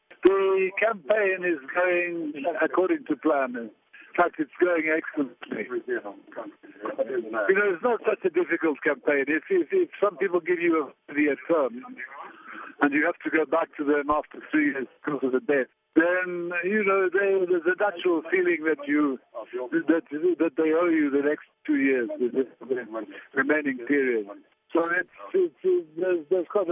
The campaign is going according to plan. In fact, it's going excellently. It's not such a difficult campaign. If some people give you a 3-year term and you have to go back to them after 3 years because of the death, then, there's a natural feeling that they owe you the next 2 years, the remaining period. So there's quite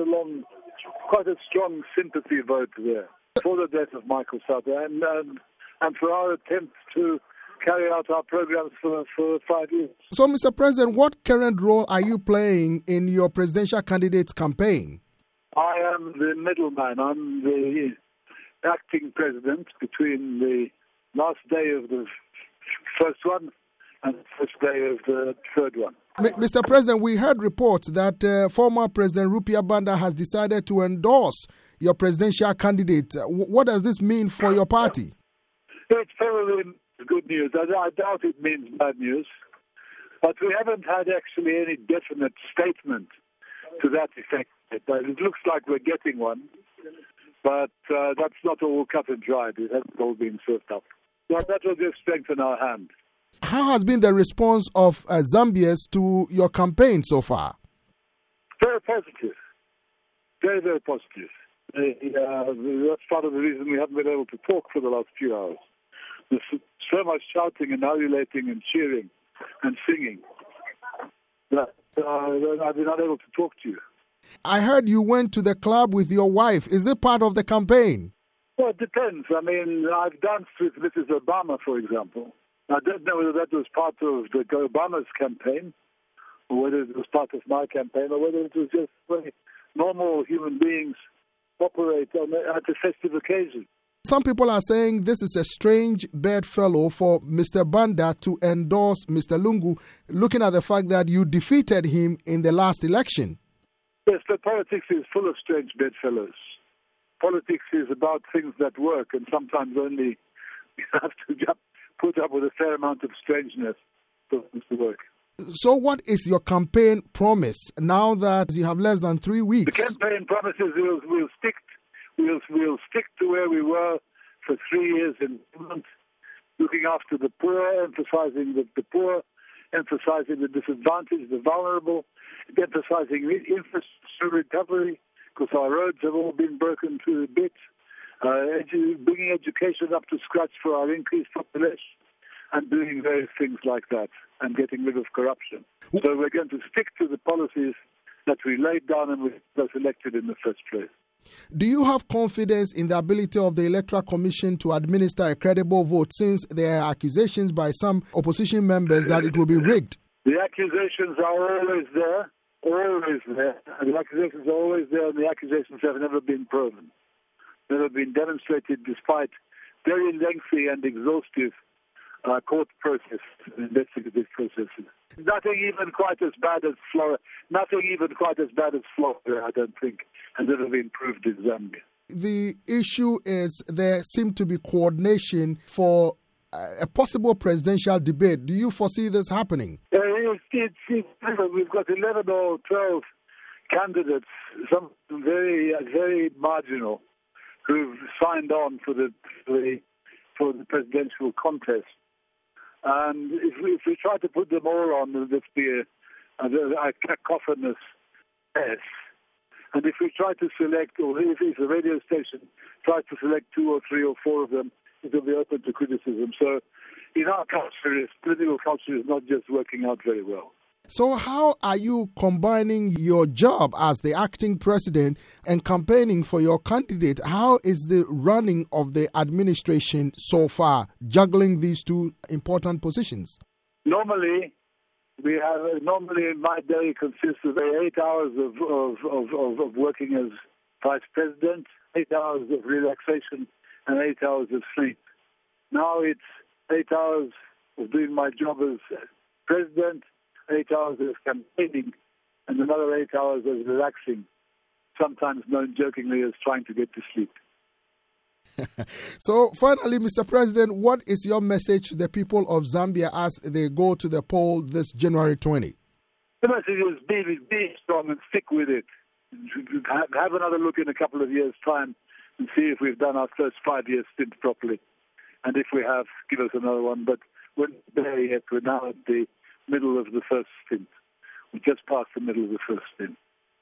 a strong sympathy vote there for the death of Michael Sata and for our attempt to carry out our programs for 5 years. So, Mr. President, what current role are you playing in your presidential candidate's campaign? I am the middleman. I'm the acting president between the last day of the first one and the first day of the third one. Mr. President, we heard reports that former President Rupia Banda has decided to endorse your presidential candidate. What does this mean for your party? It's probably good news. I doubt it means bad news. But we haven't had actually any definite statement to that effect. It looks like we're getting one. But that's not all cut and dried. It hasn't all been served up. But that will just strengthen our hand. How has been the response of Zambians to your campaign so far? Very positive. Very, very positive. That's part of the reason we haven't been able to talk for the last few hours. There's so much shouting and ululating and cheering and singing that I've been unable to talk to you. I heard you went to the club with your wife. Is it part of the campaign? Well, it depends. I mean, I've danced with Mrs. Obama, for example. I don't know whether that was part of the Obama's campaign or whether it was part of my campaign or whether it was just where normal human beings operate at a festive occasion. Some people are saying this is a strange bedfellow for Mr. Banda to endorse Mr. Lungu, looking at the fact that you defeated him in the last election. Yes, but politics is full of strange bedfellows. Politics is about things that work, and sometimes only you have to put up with a fair amount of strangeness for things to work. So what is your campaign promise now that you have less than 3 weeks? The campaign promises we'll stick to where we were for 3 years in government, looking after the poor, emphasizing the poor, emphasizing the disadvantaged, the vulnerable, emphasizing infrastructure recovery, because our roads have all been broken to bits, bringing education up to scratch for our increased population, and doing various things like that, and getting rid of corruption. So we're going to stick to the policies that we laid down and we were elected in the first place. Do you have confidence in the ability of the Electoral Commission to administer a credible vote, since there are accusations by some opposition members that it will be rigged? The accusations are always there, and the accusations are always there, and the accusations have never been proven, never been demonstrated, despite very lengthy and exhaustive court process, investigative processes. Nothing even quite as bad as Florida, I don't think, has ever been proved in Zambia. The issue is there seemed to be coordination for a possible presidential debate. Do you foresee this happening? We've got 11 or 12 candidates, some very, very marginal, who've signed on for the presidential contest. And if we try to put them all on, there'll just be a cacophonous mess. And if we try to select, or if a radio station tries to select 2 or 3 or 4 of them, it will be open to criticism. So in our culture, political culture is not just working out very well. So how are you combining your job as the acting president and campaigning for your candidate? How is the running of the administration so far, juggling these two important positions? Normally my day consists of 8 hours of working as vice president, 8 hours of relaxation, and 8 hours of sleep. Now it's 8 hours of doing my job as president, 8 hours of campaigning, and another 8 hours of relaxing, sometimes known jokingly as trying to get to sleep. So finally, Mr. President, what is your message to the people of Zambia as they go to the poll this January 20? The message is be strong and stick with it. Have another look in a couple of years' time and see if we've done our first 5-year stint properly. And if we have, give us another one. But we're not there yet. We're now at the middle of the first stint. We just passed the middle of the first stint.